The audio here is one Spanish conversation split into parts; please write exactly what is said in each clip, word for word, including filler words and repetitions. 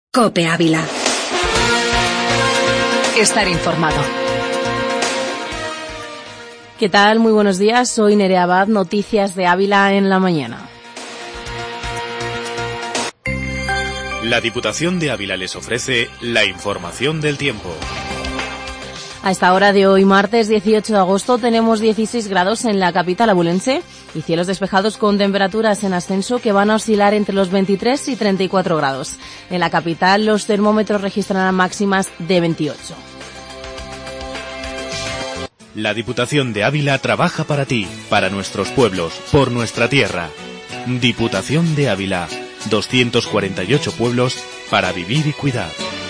COPE Ávila. Estar informado. ¿Qué tal? Muy buenos días. Soy Nerea Abad, Noticias de Ávila en la mañana. La Diputación de Ávila les ofrece la información del tiempo. A esta hora de hoy, martes dieciocho de agosto, tenemos dieciséis grados en la capital abulense y cielos despejados con temperaturas en ascenso que van a oscilar entre los veintitrés y treinta y cuatro grados. En la capital, los termómetros registrarán máximas de veintiocho. La Diputación de Ávila trabaja para ti, para nuestros pueblos, por nuestra tierra. Diputación de Ávila, doscientos cuarenta y ocho pueblos para vivir y cuidar.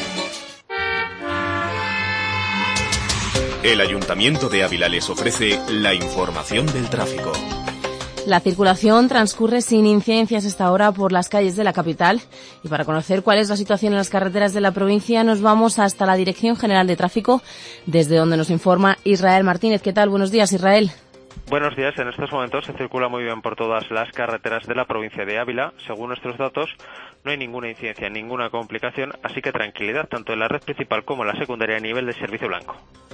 El Ayuntamiento de Ávila les ofrece la información del tráfico. La circulación transcurre sin incidencias hasta ahora por las calles de la capital y para conocer cuál es la situación en las carreteras de la provincia nos vamos hasta la Dirección General de Tráfico, desde donde nos informa Israel Martínez. ¿Qué tal? Buenos días, Israel. Buenos días. En estos momentos se circula muy bien por todas las carreteras de la provincia de Ávila. Según nuestros datos, no hay ninguna incidencia, ninguna complicación, así que tranquilidad tanto en la red principal como en la secundaria a nivel de servicio blanco.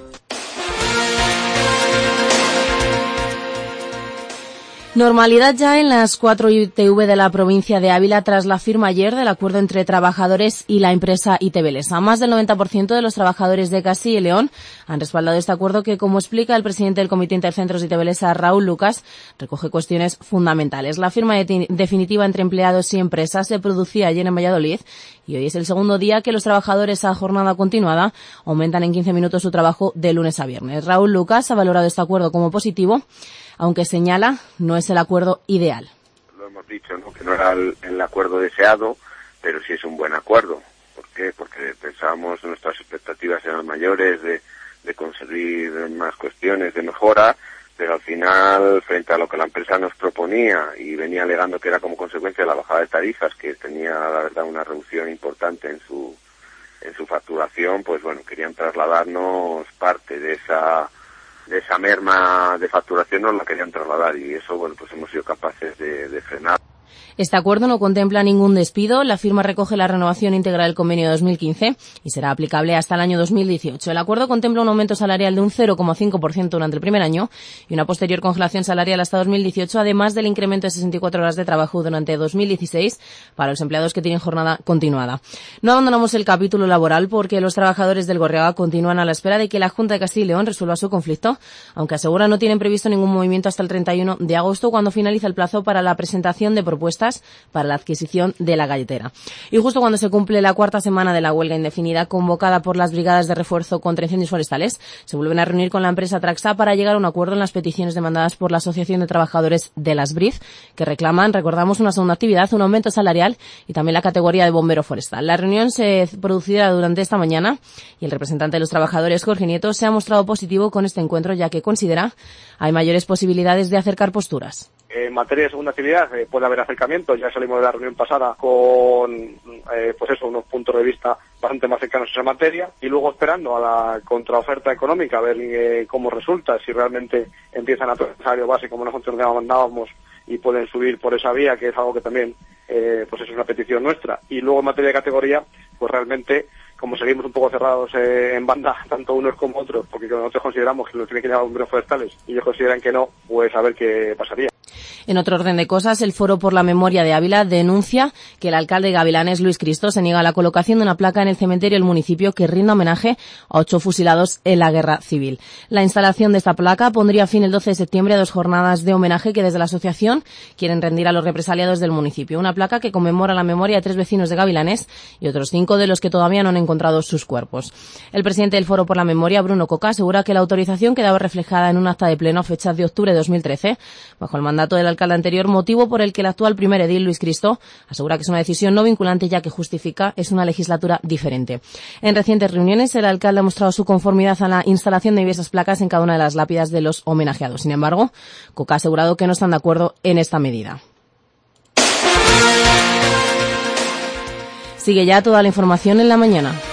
Normalidad ya en las cuatro I T V de la provincia de Ávila tras la firma ayer del acuerdo entre trabajadores y la empresa I T Belesa. Más del noventa por ciento de los trabajadores de Castilla y León han respaldado este acuerdo que, como explica el presidente del Comité Intercentros I T Belesa, Raúl Lucas, recoge cuestiones fundamentales. La firma de definitiva entre empleados y empresas se producía ayer en Valladolid y hoy es el segundo día que los trabajadores a jornada continuada aumentan en quince minutos su trabajo de lunes a viernes. Raúl Lucas ha valorado este acuerdo como positivo, aunque señala no es el acuerdo ideal. Lo hemos dicho, ¿no? Que no era el, el acuerdo deseado, pero sí es un buen acuerdo. ¿Por qué? Porque pensábamos, nuestras expectativas eran mayores de, de conseguir más cuestiones de mejora, pero al final, frente a lo que la empresa nos proponía y venía alegando que era como consecuencia de la bajada de tarifas, que tenía, la verdad, una reducción importante en su, en su facturación, pues bueno, querían trasladarnos parte de esa de esa merma de facturación, nos la querían trasladar y eso, bueno, pues hemos sido capaces de, de frenar. Este acuerdo no contempla ningún despido. La firma recoge la renovación íntegra del convenio de dos mil quince y será aplicable hasta el año dos mil dieciocho. El acuerdo contempla un aumento salarial de un cero coma cinco por ciento durante el primer año y una posterior congelación salarial hasta dos mil dieciocho, además del incremento de sesenta y cuatro horas de trabajo durante dos mil dieciséis para los empleados que tienen jornada continuada. No abandonamos el capítulo laboral porque los trabajadores del Gorriaga continúan a la espera de que la Junta de Castilla y León resuelva su conflicto, aunque asegura no tienen previsto ningún movimiento hasta el treinta y uno de agosto, cuando finaliza el plazo para la presentación de propuestas para la adquisición de la galletera. Y justo cuando se cumple la cuarta semana de la huelga indefinida convocada por las brigadas de refuerzo contra incendios forestales, se vuelven a reunir con la empresa Traxa para llegar a un acuerdo en las peticiones demandadas por la Asociación de Trabajadores de las B R I F, que reclaman, recordamos, una segunda actividad, un aumento salarial y también la categoría de bombero forestal. La reunión se producirá durante esta mañana y el representante de los trabajadores, Jorge Nieto, se ha mostrado positivo con este encuentro, ya que considera hay mayores posibilidades de acercar posturas. En materia de segunda actividad eh, puede haber acercamiento. Ya salimos de la reunión pasada con eh, pues eso, unos puntos de vista bastante más cercanos a esa materia y luego esperando a la contraoferta económica a ver eh, cómo resulta, si realmente empiezan a tocar el salario base como nosotros mandábamos y pueden subir por esa vía, que es algo que también eh, pues eso es una petición nuestra. Y luego en materia de categoría, pues realmente como seguimos un poco cerrados eh, en banda, tanto unos como otros, porque nosotros consideramos que nos tienen que llevar bomberos forestales y ellos consideran que no, pues a ver qué pasaría. En otro orden de cosas, el Foro por la Memoria de Ávila denuncia que el alcalde de Gavilanes, Luis Cristo, se niega a la colocación de una placa en el cementerio del municipio que rinda homenaje a ocho fusilados en la guerra civil. La instalación de esta placa pondría fin el doce de septiembre a dos jornadas de homenaje que desde la asociación quieren rendir a los represaliados del municipio. Una placa que conmemora la memoria de tres vecinos de Gavilanes y otros cinco de los que todavía no han encontrado sus cuerpos. El presidente del Foro por la Memoria, Bruno Coca, asegura que la autorización quedaba reflejada en un acta de pleno a fecha de octubre de dos mil trece, bajo el mandato del alcalde anterior, motivo por el que el actual primer edil, Luis Cristo, asegura que es una decisión no vinculante, ya que justifica es una legislatura diferente. En recientes reuniones, el alcalde ha mostrado su conformidad a la instalación de diversas placas en cada una de las lápidas de los homenajeados. Sin embargo, Coca ha asegurado que no están de acuerdo en esta medida. Sigue ya toda la información en la mañana.